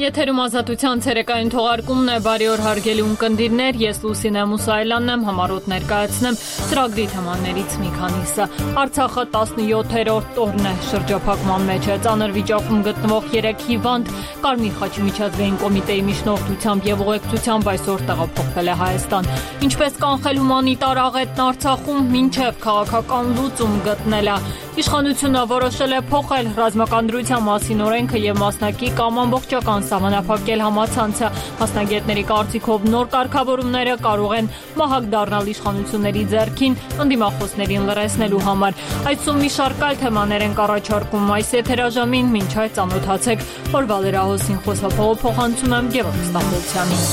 Եթերում ազատության ցերեկային թողարկումն է, բարի օր հարգելի ունկնդիրներ, ես Լուսինե Մուսայելյանն եմ, համառոտ ներկայացնեմ ծրագրի թեմաներից մի քանիսը։ Արցախը 17-րդ օրն է շրջափակման մեջ է, ծանր վիճակում գտնվող 3 հիվանդ Կարմիր խաչի միջազգային կոմիտեի միջնորդությամբ եւ ուղեկցությամբ այսօր տեղափոխվել է Հայաստան։ Ինչպես կանխել հումանիտար աղետն Արցախում, մինչև քաղաքական լուծում գտնել է։ Իշխանությունը որոշել է փոխել ռազմական դրության մասին օրենքը եւ մասնակի կամ ամբողջական սահմանափակել համացանցը։ Մասնագետների կարծիքով նոր կարգավորումները կարող են մահակ դառնալ իշխանությունների ձեռքին ընդդիմախոսներին լրացնելու համար։ Այսօր մի շարք այլ թեմաներ են առաջարկում այս եթերաժամին, մինչ այդ ծանոթացեք օրվա լրահոսին խոսափողով փոխանցում եմ Գևորգ Ստամբոլցյանին։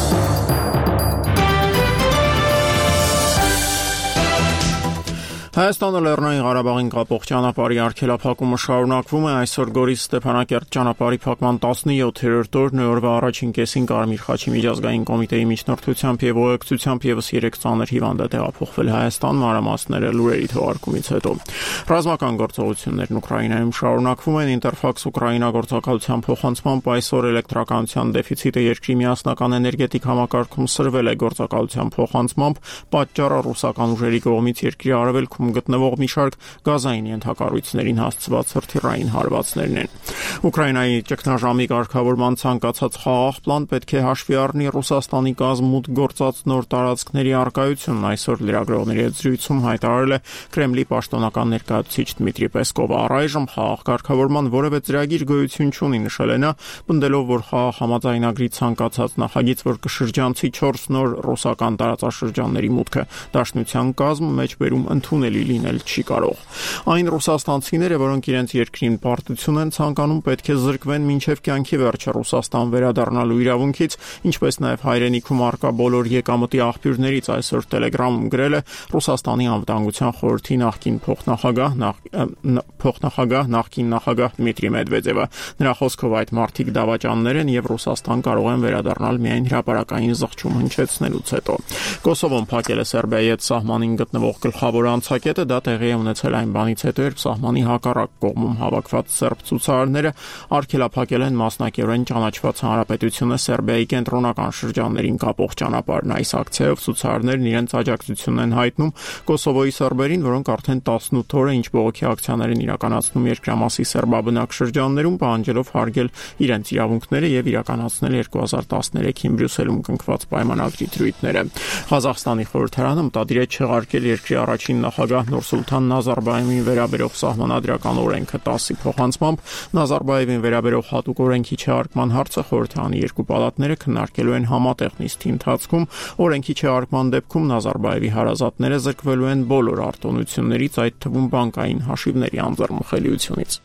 Հայաստանը Լեռնային Ղարաբաղին կապող ճանապարհի արգելափակումը շարունակվում է։ Այսօր Գորիս Ստեփանակերտ ճանապարհի փակման 17-րդ օրն է, օրվա առաջին կեսին Կարմիր խաչի միջազգային կոմիտեի միջնորդությամբ եւ ուղեկցությամբ եւս 3 ծանր հիվանդ է տեղափոխվել Հայաստան, մանրամասները լուրերի թողարկումից հետո։ Ռազմական գործողություններն Ուկրաինայում շարունակվում են։ Ինտերֆաքս Ուկրաինա գործակալության փոխանցմամբ այսօր էլեկտրականության դեֆիցիտը երկրի միասնական էներգետիկ համակարգում սրվել է։ Գործակալության փոխանցմամբ պատճառը ռուսական ուժերի կողմից երկրի արևելքում գտնվող մի շարք գազային ենթակառույցներին հասցված հրթիռային հարվածներն են։ Ուկրաինայի ճգնաժամի կարգավորման ցանկացած խաղաղ պլան պետք է հաշվի առնի Ռուսաստանի կազմուտ գործած նոր տարածքների առկայությունն, այսօր լրագրողների հետ զրույցում հայտարարել է Կրեմլի պաշտոնական ներկայացուցիչ Դմիտրի Պեսկովը։ Առայժմ խաղաղ կարգավորման որևէ ծրագիր գոյություն չունի, նշել է նա, պնդելով, որ խաղաղ համաձայնագրի ցանկացած նախագիծ, որ կշրջանցի 4 նոր ռուսական տարածաշրջանների մուտքը դաշնության կազմ մեջբերում ընդունելի լինել չի կարող։ Այն ռուսաստանցիները, որոնք իրենց երկրին պարտություն են ցանկանում, պետք է զրկվեն մինչև կյանքի վերջը Ռուսաստան վերադառնալու իրավունքից, ինչպես նաև հայրենիքում առկա բոլոր եկամտի աղբյուրներից, այսօր Telegram-ում գրել է Ռուսաստանի անվտանգության խորհրդի նախկին նախկին նախագահ Դմիտրի Մեդվեդևը։ Նրա խոսքով այդ մարդիկ դավաճաններ են եւ Ռուսաստան կարող են վերադառնալ միայն հրապարակային զղջում հնչեցնելուց հետո։ Կոսովոն փակել է Սերբիայի հետ սահմանին գտնվող գլխավոր անցակետը, դա տեղի է ունեցել այն բանից հետո, երբ սահմանի հակառակ կողմում հավաքված սերբ ցուցարարները արգելափակել են մասնակիորեն ճանաչված հանրապետությունը Սերբիայի կենտրոնական շրջաններին կապող ճանապարհն։ Այս ակցիայով ցուցարարներն իրենց աջակցությունն են հայտնում Կոսովոյի սերբերին, որոնք արդեն 18 օր է ինչ բողոքի ակցիաներ են իրականացնում երկրամասի սերբաբնակ շրջաններում, պահանջելով հարգել իրենց իրավունքները եւ իրականացնել 2013-ին Բրյուսելում կնքված պայմանագրի դրույթները։ Ղազախստանի խորհրդարանը մտադիր է չեղարկել երկրի առաջին նախագահ Նուրսուլթան Նազարբաևին վերաբերող սահմանադրական օրենքը 10-ի փոխանցմամբ Նազարբաևին վերաբերող հատուկ օրենքի չեղարկման հարցը խորհրդարանի երկու պալատները քննարկելու են համատեղ նիստի ընթացքում։ Օրենքի չեղարկման դեպքում Նազարբաևի հարազատները զրկվելու են բոլոր արտոնություններից, այդ թվում բանկային հաշիվների անձեռնմխելիությունից։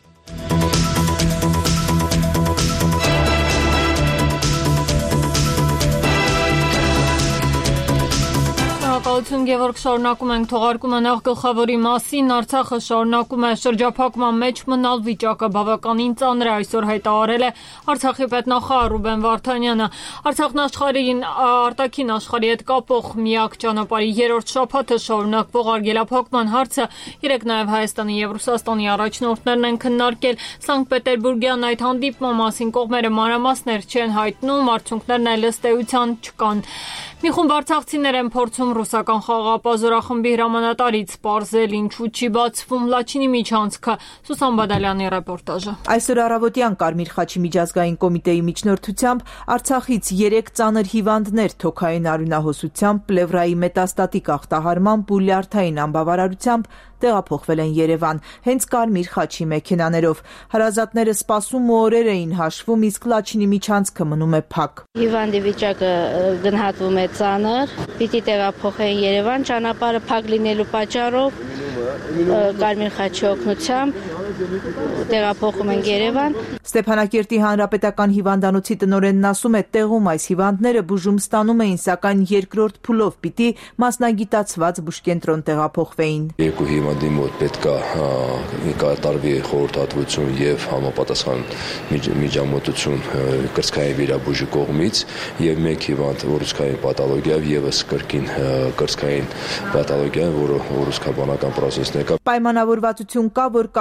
Գևորգ, շարունակում ենք թողարկումը նախ գլխավորի մասին։ Արցախը շարունակում է շրջափակման մեջ մնալ, վիճակը բավականին ծանր է, այսօր հայտարարել է Արցախի պետնախարար Ռուբեն Վարդանյանը։ Արցախն արտաքին աշխարհի հետ կապող միակ ճանապարհի 3-րդ շաբաթը շարունակվող արգելափակման հարցը երեկ նաև Հայաստանի եւ Ռուսաստանի առաջնորդներն են քննարկել։ Սանկտ Պետերբուրգյան այդ հանդիպման մասին կողմերը մանրամասներ չեն հայտնում, արդյունքներն այլ ըստ էության չկան։ Մի խումբ արցախցիներ են փորձում ռուսական խաղաղապազորախմբի հրամանատարից պարզել ինչու չի բացվում Լաչինի միջանցքը։ Սուսան Բադալյանի ռեպորտաժը։ Այսօր առավոտյան Կարմիր խաչի միջազգային կոմիտեի միջնորդությամբ Արցախից 3 ծանր հիվանդներ թոքային արյունահոսությամբ, պլևրայի մետաստատիկ ախտահարմամբ ու լյարդային անբավարարությամբ տեղափոխվել են Երևան, հենց Կարմիր խաչի մեքենաներով։ Հարազատները սպասում ու օրեր էին հաշվում, իսկ Լաչինի միջանցքը մնում է փակ։ Հիվանդի վիճակը գնահատվում է ծանր, պիտի տեղափոխեն Երևան, ճանապարհը փակ լինելու պատճառով Կարմիր խաչի օգնությամբ տեղափոխում են Երևան։ Ստեփանակերտի հանրապետական հիվանդանոցի տնօրենն ասում է, տեղում այս հիվանդները բուժում ստանում էին, սակայն երկրորդ փուլով պիտի մասնագիտացված բուժկենտրոն տեղափոխվեին։ Երկու հիվանդի մոտ պետք է կատարվի խորհրդատվություն եւ համապատասխան միջամտություն կրծքային վիրաբույժի կողմից եւ մեկ հիվանդ ուռուցքային պաթոլոգիայով եւս կրկին կրծքային պաթոլոգիա, որը ուռուցքաբանական պրոցեսն է։ Պայմանավորվածություն կա, որ Կարմիր խաչի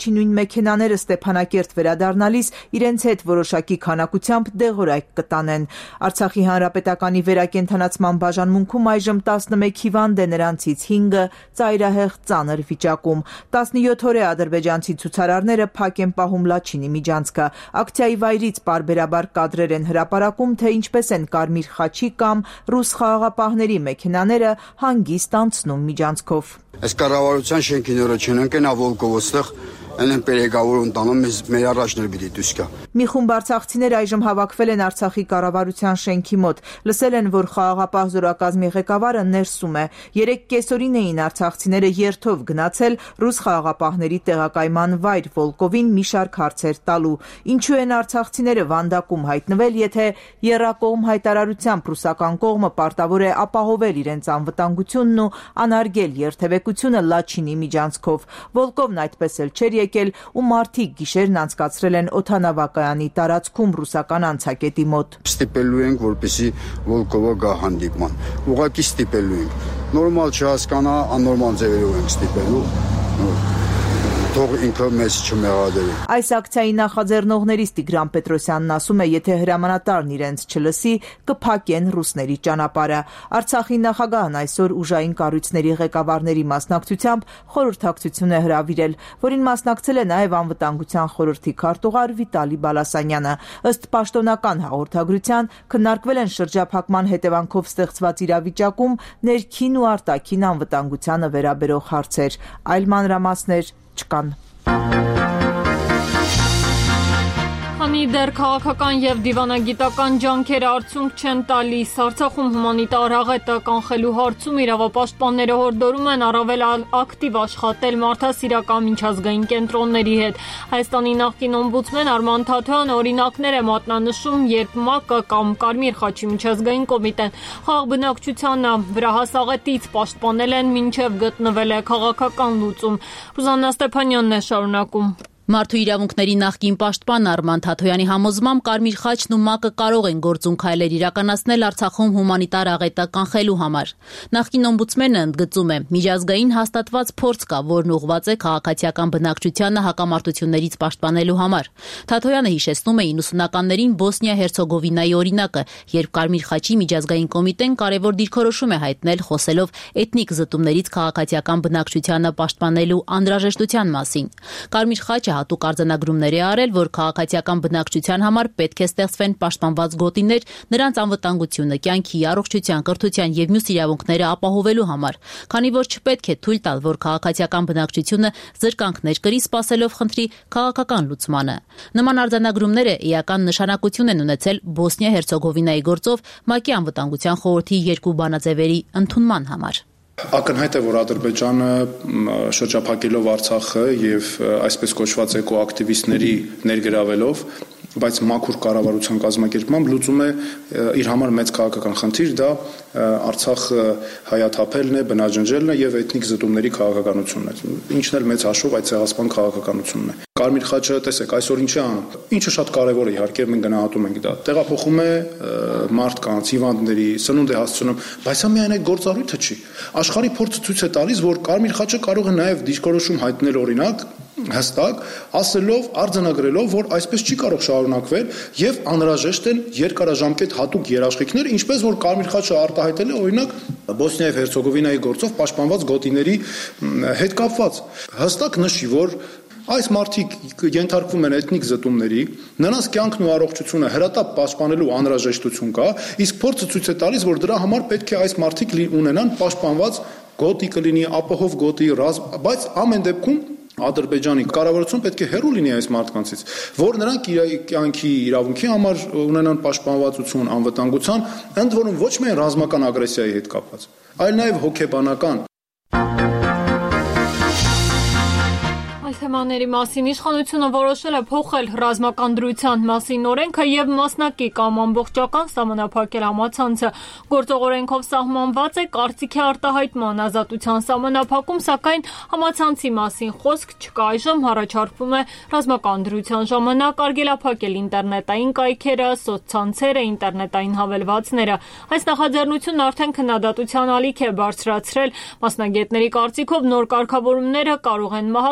առաջին նույն մեքենաները Ստեփանակերտ վերադառնալիս իրենց հետ որոշակի քանակությամբ դեղորայք կտանեն։ Արցախի հանրապետականի վերակենդանացման բաժանմունքում այժմ 11 հիվանդ է, նրանցից 5-ը ծայրահեղ ծանր վիճակում։ 17 օր է ադրբեջանցի ցուցարարները փակ են պահում Լաչինի միջանցքը։ Ակցիայի վայրից պարբերաբար կադրեր են հրապարակում, թե ինչպես են Կարմիր խաչի կամ ռուս խաղաղապահների մեքենաները հանգիստ անցնում միջանցքով։ Այս կառավարության շենքի նորը չընկնա Վոլկովը ստեղ են պերեգավոր ընտանում մեր առաջներ պիտի դուրս գա։ Մի խումբ արցախցիներ այժմ հավաքվել են Արցախի կառավարության շենքի մոտ։ Լսել են, որ խաղաղապահ զորակազմի ղեկավարը ներսում է։ 3 կեսօրին էին արցախցիները երթով գնացել ռուս խաղաղապահների տեղակայման վայր Վոլկովին մի շարք հարցեր տալու։ Ինչու են արցախցիները վանդակում հայտնվել, եթե եռակողմ հայտարարությամբ ռուսական կողմը պարտավոր է ապահովել իրենց անվտանգությունն ու անարգել երթևեկությունը Լաչինի միջանցքով։ Վոլկովն այդպես էլ չէր եկել ու մարդիկ գիշերն անցկացրել են օդանավակայանի տարածքում ռուսական անցակետի մոտ։ Ստիպելու ենք, որպեսզի Վոլկովը գա հանդիպման։ Ուղղակի ստիպելու ենք։ Նորմալ չհասկանա, աննորմալ ձևերով ենք ստիպելու։ Թող ինքը մեզ չմեղադրի։ Այս ակցիայի նախաձեռնողներից Տիգրան Պետրոսյանն ասում է, եթե հրամանատարն իրենց չլսի, կփակեն ռուսների ճանապարհը։ Արցախի նախագահն այսօր ուժային կառույցների ղեկավարների մասնակցությամբ խորհրդակցություն է հրավիրել, որին մասնակցել է նաև անվտանգության խորհրդի քարտուղար Վիտալի Բալասանյանը։ Ըստ պաշտոնական հաղորդագրության քննարկվել են շրջափակման հետևանքով ստեղծված իրավիճակում ներքին ու արտաքին անվտանգությանը վերաբերող հարցեր։ Այլ մանրամասներ չկան։ Քանի դեռ քաղաքական եւ դիվանագիտական ջանքերը արդյունք չեն տալիս, Արցախում հումանիտար աղետը կանխելու հարցում իրավապաշտպանները հորդորում են առավել ակտիվ աշխատել մարդասիրական միջազգային կենտրոնների հետ։ Հայաստանի նախկին օմբուդսմեն Արման Թաթոյանը օրինակներ է մատնանշում, երբ ՄԱԿ-ը կամ Կարմիր խաչի միջազգային կոմիտեն խաղ բնակչությանը վրա հասաղետից պաշտպանել են, մինչև գտնվել է քաղաքական լուծում։ Ռուզաննա Ստեփանյանն է շարունակում։ Մարդու իրավունքների նախկին պաշտպան Արման Թաթոյանի համոզմամբ Կարմիր խաչն ու ՄԱԿ-ը կարող են գործուն քայլեր իրականացնել Արցախում հումանիտար աղետը կանխելու համար։ Նախկին օմբուդսմենը ընդգծում է, միջազգային հաստատված փորձ կա, որն ուղղված է քաղաքացիական բնակչությանը հակամարտություններից պաշտպանելու համար։ Թաթոյանը հիշեցնում է 90-ականներին Բոսնիա-Հերցեգովինայի օրինակը, երբ Կարմիր խաչի միջազգային կոմիտեն կարևոր դիրքորոշում է հայտնել, խոսելով էթնիկ զտումներից քաղաքացիական բնակչությանը պաշտպանելու անհրաժեշտության մասին։ Կարմիր խաչը հատուկ արձանագրումներ է արել, որ քաղաքացիական բնակչության համար պետք է ստեղծվեն պաշտպանված գոտիներ նրանց անվտանգությունը, կյանքի, առողջության, կրթության եւ մյուս իրավունքները ապահովելու համար, քանի որ չպետք է թույլ տալ, որ քաղաքացիական բնակչությունը զրկանքներ կրի, սպասելով խնդրի քաղաքական լուծմանը։ Նման արձանագրումները էական նշանակություն են ունեցել Բոսնիա-Հերցեգովինայի գործով ՄԱԿ-ի անվտանգության խորհրդի երկու բանաձևերի ընդունման համար։ Ակնհայտ է, որ Ադրբեջանը շրջափակելով Արցախը եւ այսպես կոչված էկոակտիվիստների ներգրավելով, բայց մաքուր կառավարության կազմակերպմամբ լուծում է իր համար մեծ քաղաքական խնդիր, դա Արցախը հայաթափելն է, բնաջնջելն է եւ էթնիկ զտումների քաղաքականությունն է։ Ինչն էլ մեծ հաշվով այդ ցեղասպան քաղաքականությունն է։ Կարմիր խաչը, տեսեք, այսօր ինչ է անում։ Ինչը շատ կարևոր է, իհարկե մենք գնահատում ենք դա։ Տեղափոխում է մարդկանց, հիվանդների, սնունդ է հասցնում, բայց դա միայն այդ գործառույթը չի։ Աշխարհի փորձը ցույց է տալիս, որ Կարմիր խաչը կարող է նաեւ դիրքորոշում հայտնել օրինակ հստակ, ասելով, արձանագրելով, որ այսպես չի կարող շարունակվել եւ անհրաժեշտ են երկարաժամկետ հատուկ երաշխիքներ, ինչպես որ Կարմիր խաչը արտահայտել է օրինակ Բոսնիա եւ Հերցեգովինայի գործով պաշտպանված գոտիների հետ կապված։ Հստակ նշի, որ այս մարդիկ ենթարկվում են էթնիկ զտումների, նրանց կյանքն ու առողջությունը հրատապ պաշտպանելու անհրաժեշտություն կա, իսկ փորձը ցույց է տալիս, որ դրա համար պետք է այս մարդիկ ունենան պաշտպանված գոտի կլինի, ապահով գոտի, բայց ամեն դեպքում Ադրբեջանի կառավարությունը պետք է հեռու լինի այս մարդկանցից, որ նրանք կյանքի իրավունքի համար ունենան պաշտպանվածություն, անվտանգության, ընդ որում ոչ միայն ռազմական ագրեսիայի հետ կապված, այլ նաև հոգեբանական։ Թեմաների մասին իշխանությունը որոշել է փոխել ռազմական դրության մասին օրենքը եւ մասնակի կամ ամբողջական սահմանափակել համացանցը։ Գործող օրենքով սահմանված է կարծիքի արտահայտման ազատության սահմանափակում, սակայն համացանցի մասին խոսք չկա։ Այժմ առաջարկվում է ռազմական դրության ժամանակ արգելափակել ինտերնետային կայքերը, սոցցանցերը, ինտերնետային հավելվածները։ Այս նախաձեռնությունն արդեն քննադատության ալիք է բարձրացրել։ Մասնագետների կարծիքով նոր կարգավորումները կարող են մահակ դառնալ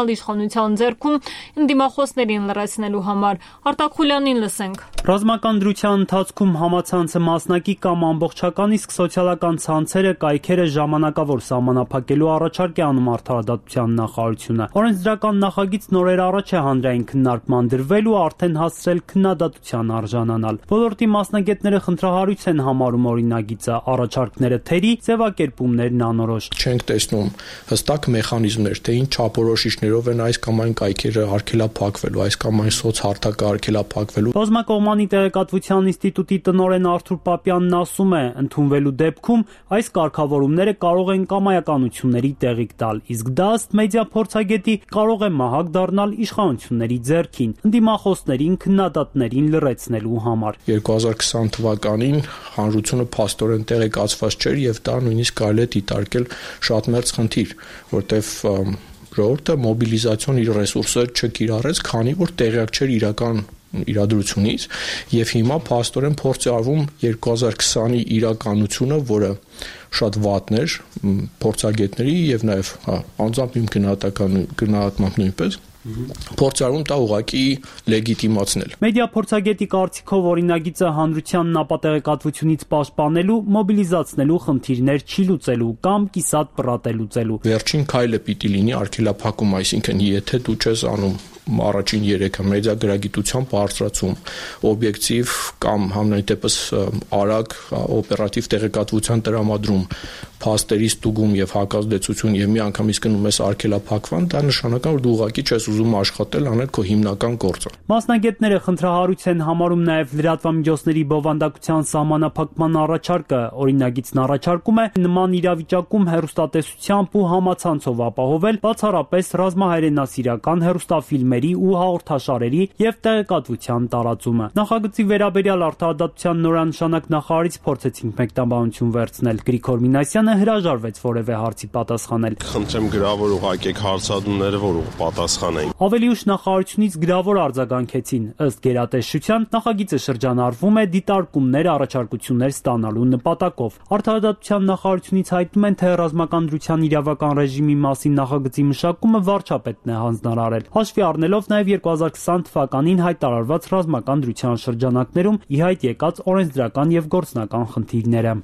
գնալ իշխանության ձեռքում ընդդիմախոսներին լրացնելու համար։ Արտակ Խուլյանին լսենք։ Ռազմական դրության ընթացքում համացանցը մասնակի կամ ամբողջական, իսկ սոցիալական ցանցերը, կայքերը ժամանակավոր սահմանափակելու առաջարկ է անում Արդարադատության նախարարությունը։ Օրենսդրական նախագիծ նորեր առաջ է հանրային քննարկման դրվել ու արդեն հասցրել քննադատության արժանանալ։ Ոլորտի մասնագետները խնդրահարույց են համարում օրինագիծը, առաջարկները թերի, ձևակերպումներն անորոշ։ Չենք տեսնում հստակ մեխանիզմներ, թե ինչ չափորոշիչներով են այս կամ այն կայքերը արգելափակվելու, այս կամ այն սոցհարթակը արգելափակվելու։ Բազմակողմանի տեղեկատվության ինստիտուտի տնօրեն Արթուր Պապյանն ասում է, ընդունվելու դեպքում այս կարգավորումները կարող են կամայականությունների տեղիք տալ, իսկ դա ըստ մեդիա փորձագետի կարող է մահակ դառնալ իշխանությունների ձեռքին, ընդդիմախոսներին, քննադատներին լրացնելու համար։ 2020 թվականին հանրությունը փաստորեն տեղեկացված չէր եւ դա նույնիսկ կարելի է դիտարկել շատ մեծ խնդիր, որտեվ ժողովուրդը մոբիլիզացիոն իր ռեսուրսը չկիրառեց, քանի որ տեղյակ չէր իրական իրադրությունից եւ հիմա փաստորեն փորձ է արվում 2020-ի իրականությունը, որը շատ վատն էր փորձագետների եւ նաեւ անձամբ իմ գնահատմամբ նույնպես փորձարում դա ուղղակի լեգիտիմացնել։ Մեդիա փորձագետի կարծիքով օրինագիծը հանրությանն ապատեղեկատվությունից պաշտպանելու, մոբիլիզացնելու խնդիրներ չի լուծելու կամ կիսատ պռատելուծելու։ Վերջին քայլը պիտի լինի արգելափակում, այսինքն եթե դու չես անում առաջին 3-ը մեդիա գրագիտության բարձրացում, օբյեկտիվ կամ համենայն դեպս արագ օպերատիվ տեղեկատվության տրամադրում, փաստերի ստուգում եւ հակազդեցություն եւ միանգամից գնում ես արգելափակվան, դա նշանակում որ դու ուղղակի չես ուզում աշխատել, անել քո հիմնական գործը։ Մասնագետները խնդրահարույց են համարում նաեւ լրատվամիջոցների բովանդակության սահմանափակման առաջարկը։ Օրինագիծն առաջարկում է նման իրավիճակում հեռուստատեսությամբ ու համացանցով ապահովել բացառապես ռազմահայրենասիրական հեռուստաֆիլմերի ու հաղորդաշարերի եւ տեղեկատվության տարածումը։ Նախագծի վերաբերյալ Արդարադատության նորանշանակ նախարարից փորձեցինք մեկնաբանություն վերցնել։ Գրիգոր Մինասյանը հրաժարվեց որևէ հարցի պատասխանել։ Խնդրեմ գրավոր ուղարկեք հարցադրումները, որ պատասխանեն։ Ավելի ուշ նախարարությունից գրավոր արձագանքեցին։ Ըստ գերատեսչության նախագիծը շրջանառվում է դիտարկումներ, առաջարկություններ ստանալու նպատակով։ Արդարադատության նախարարությունից հայտնում են, թե ռազմական դրության իրավական ռեժիմի մասին նախագծի մշակումը վարչապետն է հանձնարարել։ Հաշվի առնելով նաև 2020 թվականին հայտարարված ռազմական դրության շրջանակներում ի հայտ եկած օրենսդրական եւ գործնական խնդիրները։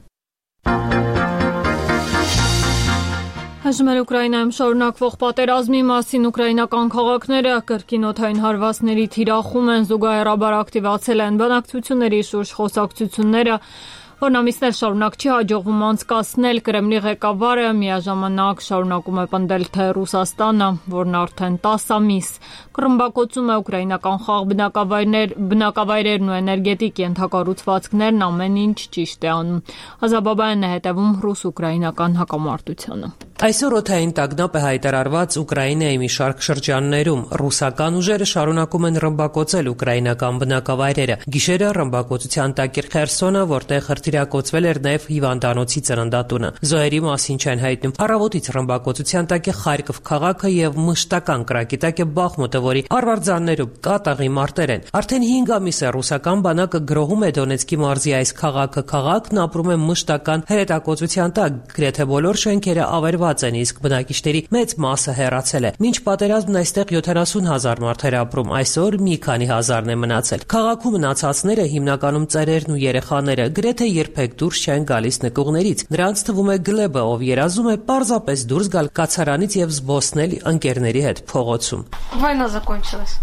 Հաշվում է Ուկրաինայում շարունակվող պատերազմի մասին ուկրաինական քաղաքները կրկին օդային հարվածների թիրախում են, զուգահեռաբար ակտիվացել են բանակցությունների շուրջ խոսակցությունները, որն ամիսներ շարունակ չի հաջողվում անցկացնել։ Կրեմլի ղեկավարը միաժամանակ շարունակում է պնդել, թե Ռուսաստանը, որն արդեն 10 ամիս կռմբակոծում է ուկրաինական խաղ բնակավայրերն ու էներգետիկ ենթակառուցվածքներն, ամեն ինչ ճիշտ է անում։ Ազաբաբայանն է հետևում ռուս-ուկրաինական հակամարտությանը։ Այսօր օդային տագնապ է հայտարարված Ուկրաինայի մի շարք շրջաններում։ Ռուսական ուժերը շարունակում են ռմբակոծել ուկրաինական բնակավայրերը։ Գիշերը ռմբակոծության տակ էր Խերսոնը, որտեղ հրթիռակոծվել էր նաև հիվանդանոցի ծննդատունը։ Զոհերի մասին չեն հայտնում։ Առավոտից ռմբակոծության տակ է Խարկով քաղաքը եւ մշտական կրակի տակ է Բախմուտը, որի արվարձաններում կատաղի մարտեր են։ Արդեն 5 ամիս է ռուսական բանակը գրոհում է Դոնեցկի մարզի այս քաղաքը։ Քաղաքն ապրում է մշտական հրետակոծության տակ։ Գրեթե բոլոր շենքերը ավերված են, իսկ բնակիչների մեծ մասը հեռացել է։ Մինչ պատերազմն այստեղ 70,000 մարդ էր ապրում, այսօր մի քանի հազարն է մնացել։ Քաղաքում մնացածները հիմնականում ծերերն ու երեխաները գրեթե երբեք դուրս չեն գալիս նկուղներից։ Նրանց թվում է Գլեբը, ով երազում է պարզապես դուրս գալ կացարանից եւ զբոսնել ընկերների հետ փողոցում։ Война закончилась.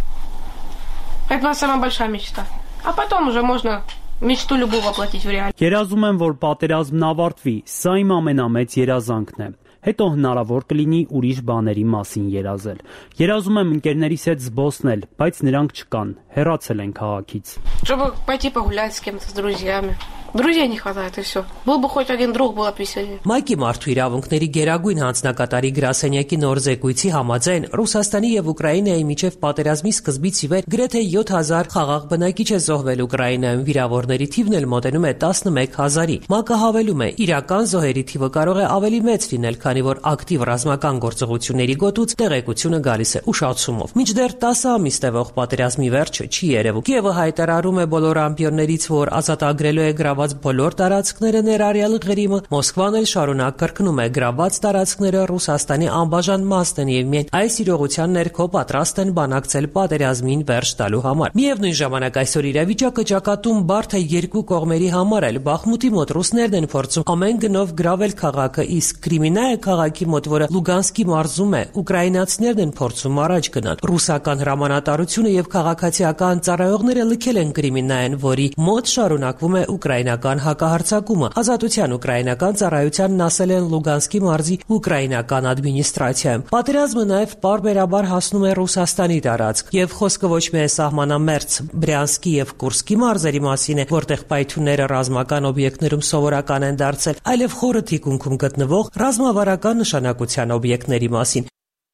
Это была самая большая мечта. А потом уже можно միշտ любого воплотить в реальность։ Երազում եմ, որ պատերազմն ավարտվի, սա իմ ամենամեծ երազանքն է։ Հետո հնարավոր կլինի ուրիշ բաների մասին երազել։ Երազում եմ ընկերներիս հետ զբոսնել, բայց նրանք չկան, հեռացել են քաղաքից։ Чтобы пойти погулять с кем-то, с друзьями. Друзей не хватает и все. Был бы хоть один друг, было бы веселее։ Մայքի մարդու իրավունքների գերագույն հանձնակատարի գրասենյակի նոր զեկույցի համաձայն Ռուսաստանի եւ Ուկրաինայի միջև պատերազմի սկզբից ի վեր գրեթե 7000 խաղաղ բնակիչ է զոհվել Ուկրաինայում, վիրավորների թիվն էլ մոտենում է 11000-ի։ ՄԱԿ-ը հավելում է, իրական զոհերի թիվը կարող է ավելի մեծ լինել, քանի որ ակտիվ ռազմական գործողությունների գոտուց տեղեկությունը գալիս է ուշացումով։ Մինչդեռ 10 ամիս տևող պատերազմի վերջը չի երևում։ Կիևը հայտարարում է բոլոր ամպիոններից, որ ազատագրելու է գրաված բոլոր տարածքները ներառյալ Ղրիմը, Մոսկվան էլ շարունակ կրկնում է գրաված տարածքները Ռուսաստանի անբաժան մասն են եւ միայն այս իրողության ներքո պատրաստ են բանակցել պատերազմին վերջ տալու համար։ Միևնույն ժամանակ այսօր իրավիճակը ճակատում բարդ է երկու կողմերի համար էլ։ Բախմուտի մոտ ռուսներն են փորձում ամեն գնով գրավել քաղաքը, իսկ Կրիմինայա քաղաքի մոտ, որը Լուգանսկի մարզում է, ուկրաինացիներն են փորձում առաջ գնալ։ Ռուսական հրամանատարությունը եւ քաղաքացիական ծառայողները լքել են Կրիմինայեն, որի մոտ շարունակվում է ուկրաինական հակահարձակումը։ Ազատության ուկրաինական ծառայությանն ասել են Լուգանսկի մարզի ուկրաինական ադմինիստրացիայում։ Պատերազմը նաեւ պարբերաբար հասնում է Ռուսաստանի տարածք, եւ խոսքը ոչ միայն սահմանամերձ Բրյանսկի եւ Կուրսկի մարզերի մասին է, որտեղ պայթյունները ռազմական օբյեկտներում սովորական են դարձել, այլև խորը թիկունքում գտնվող ռազմավարական նշանակության օբյեկտների մասին։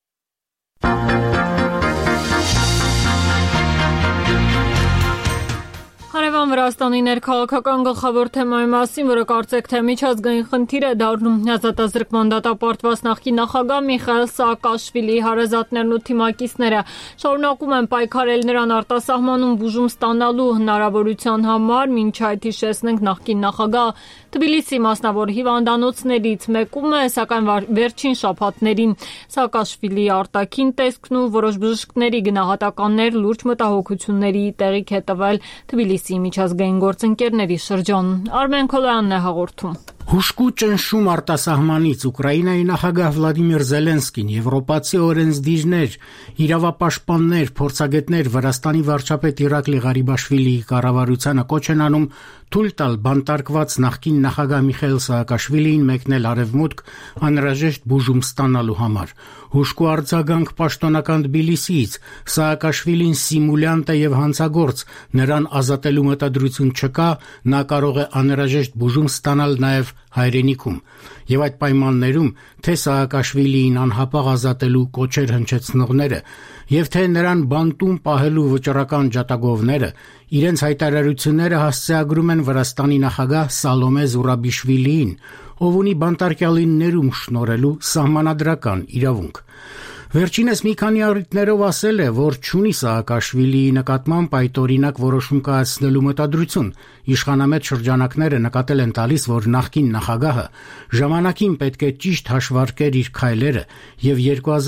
Հարևան Վրաստանի ներքաղաքական գլխավոր թեմայի մասին, որը կարծեք թե միջազգային խնդիր է դառնում, ազատազրկման դատապարտված նախկին նախագահ Միխայիլ Սաակաշվիլիի հարազատներն ու թիմակիցները շարունակում են պայքարել նրան արտասահմանում բուժում ստանալու հնարավորության համար, մինչ այդ հիշեցնենք նախկին նախագահ Թբիլիսի մասնավոր հիվանդանոցներից մեկում է, սակայն վերջին շաբաթներին Սաակաշվիլիի արտաքին տեսքն ու որոշ բժիշկների գնահատականներ լուրջ մտահոգությունների տեղիք է տվել Թբիլիսի միջազգային գործընկերների շրջան։ Արմեն Քոլոյանն է հաղորդում։ Հուշկու ճնշում արտասահմանից Ուկրաինայի նախագահ Վլադիմիր Զելենսկին, եվրոպացի օրենսդիրներ, իրավապաշտպաններ, փորձագետներ Վրաստանի վարչապետ Իրակլի Ղարիբաշվիլիի կառավարությանը կոչ են անում թույլ տալ բանտարկված նախկին նախագահ Միխայիլ Սաակաշվիլիին մեկնել արևմուտք անհրաժեշտ բուժում ստանալու համար։ Հուշկու արձագանք պաշտոնական Թբիլիսիից Սաակաշվիլին սիմուլյանտ է եւ հանցագործ, նրան ազատելու մտադրություն չկա, նա կարող է անհրաժեշտ բուժում ստանալ նաեւ հայրենիքում, եւ այդ պայմաններում թե Սաակաշվիլիին անհապաղ ազատելու կոչեր հնչեցնողները եւ թե նրան բանտում պահելու վճռական ջատագովները իրենց հայտարարությունները հասցեագրում են Վրաստանի նախագահ Սալոմե Զուրաբիշվիլիին, ով ունի բանտարկյալին ներում շնորհելու սահմանադրական իրավունք։ Վերջինս մի քանի առիթներով ասել է, որ չունի Սաակաշվիլիի նկատմամբ այդօրինակ որոշում կայացնելու մտադրություն։ Իշխանամետ շրջանակները նկատել են տալիս, որ նախկին նախագահը ժամանակին պետք է ճիշտ հաշվարկեր իր քայլերը եւ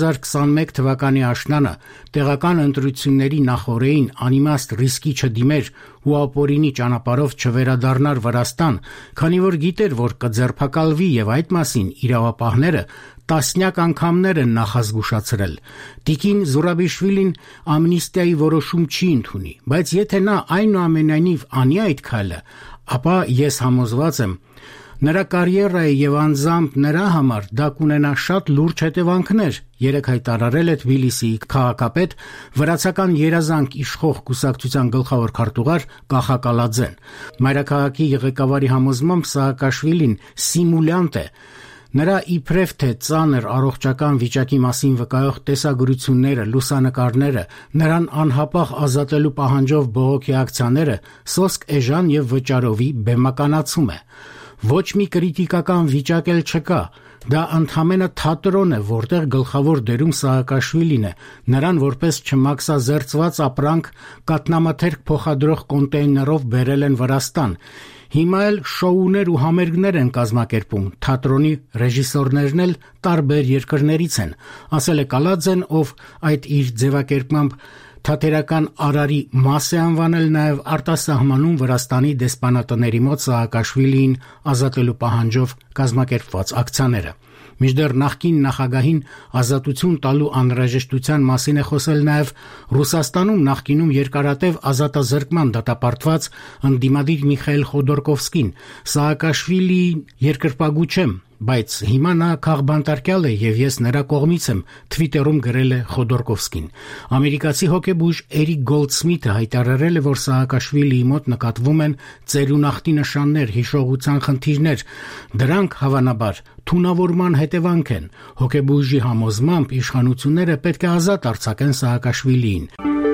2021 թվականի աշնանը տեղական ընտրությունների նախօրեին անիմաստ ռիսկի չդիմեր ու ապօրինի ճանապարհով չվերադառնար Վրաստան, քանի որ գիտեր, որ կձերբակալվի եւ այդ մասին իրավապահները տասնյակ անգամներ են նախազգուշացրել։ Տիկին Զուրաբիշվիլին ամնիստիայի որոշում չի ընդունի, բայց եթե նա այնուամենայնիվ անի այդ քայլը, ապա ես համոզված եմ, նրա կարիերայի եւ անձամբ նրա համար դա կունենա շատ լուրջ հետևանքներ, երեք հայտարարել է Թբիլիսիի քաղաքապետ վրացական երազանք իշխող կուսակցության գլխավոր քարտուղար Կախա Կալաձեն։ Մայրաքաղաքի ղեկավարի համոզմամբ Սաակաշվիլին սիմուլյանտ է։ Նրա իբրև թե ծանր առողջական վիճակի մասին վկայող տեսագրությունները, լուսանկարները, նրան անհապաղ ազատելու պահանջով բողոքի ակցիաները սոսկ էժան եւ վճարովի բեմականացում է։ Ոչ մի քրիտիկական վիճակ էլ չկա։ Դա ընդհանրապես թատրոն է, որտեղ գլխավոր դերում Սաակաշվիլին է, նրան որպես չմաքսազերծված ապրանք կատնամաթերք փոխադրող կոնտեյներով բերել են Վրաստան։ Հիմա էլ շոուներ ու համերգներ են կազմակերպում, թատրոնի ռեժիսորներն էլ տարբեր երկրներից են, ասել է Կալաձեն, ով այդ իր ձևակերպմամբ թատերական արարի մաս է անվանել նաև արտասահմանում Վրաստանի դեսպանատների մոտ Սաակաշվիլիին ազատելու պահանջով կազմակերպված ակցիաները։ Մինչդեռ նախկին նախագահին ազատություն տալու անհրաժեշտության մասին է խոսել նաև Ռուսաստանում նախկինում երկարատև ազատազրկման դատապարտված ընդդիմադիր Միխայիլ Խոդորկովսկին։ Սաակաշվիլիին երկրպագու չեմ, բայց հիմա նա քաղբանտարկյալ է եւ ես նրա կողմից եմ, Թվիտերում գրել է Խոդորկովսկին։ Ամերիկացի հոկեբույժ Էրիկ Գոլդսմիթը հայտարարել է, որ Սաակաշվիլիի մոտ նկատվում են ծերունախտի նշաններ, հիշողության խնդիրներ։ Դրանք հավանաբար թունավորման հետևանք են։ Հոկեբույժի համոզմամբ իշխանությունները պետք է ազատ արձակեն Սաակաշվիլիին։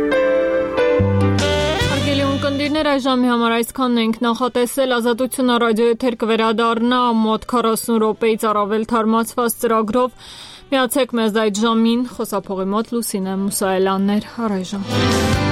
Կնդիրներ այժմի համար այսքանն ենք նախատեսել։ Ազատությունը ռադիոեթեր կվերադառնա մոտ 40 րոպեից առավել թարմացված ծրագրով։ Միացեք մեզ այդ ժամին, խոսափողի մոտ Լուսինե Մուսայելյանն էր, առայժմ։